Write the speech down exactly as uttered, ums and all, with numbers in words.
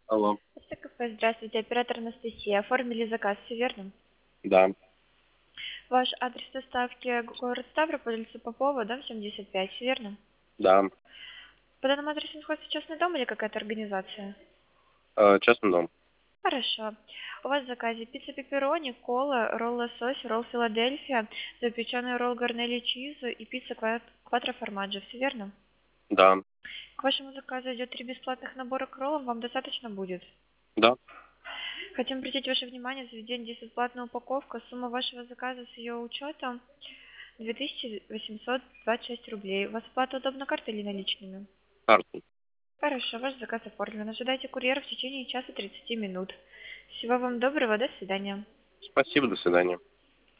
Алло. СТКП, здравствуйте, оператор Анастасия. Оформили заказ, все верно? Да, Ваш адрес доставки город Ставрополь, улица Попова, дом семьдесят пять, все верно? да. По данному адресу находится частный дом или какая-то организация? Э, частный дом. Хорошо. У вас в заказе пицца пепперони, кола, ролл лосось, ролл Филадельфия, запеченный ролл гарнелли чизу и пицца ква- кваттро формаджо, все верно? Да, К вашему заказу идет три бесплатных набора к роллам, вам достаточно будет? да. Хотим обратить ваше внимание, заведение здесь бесплатная упаковка, сумма вашего заказа с ее учетом две тысячи восемьсот двадцать шесть рублей. У вас оплата удобна картой или наличными? Карту. Хорошо, ваш заказ оформлен. Ожидайте курьера в течение часа тридцати минут. Всего вам доброго, до свидания. Спасибо, до свидания.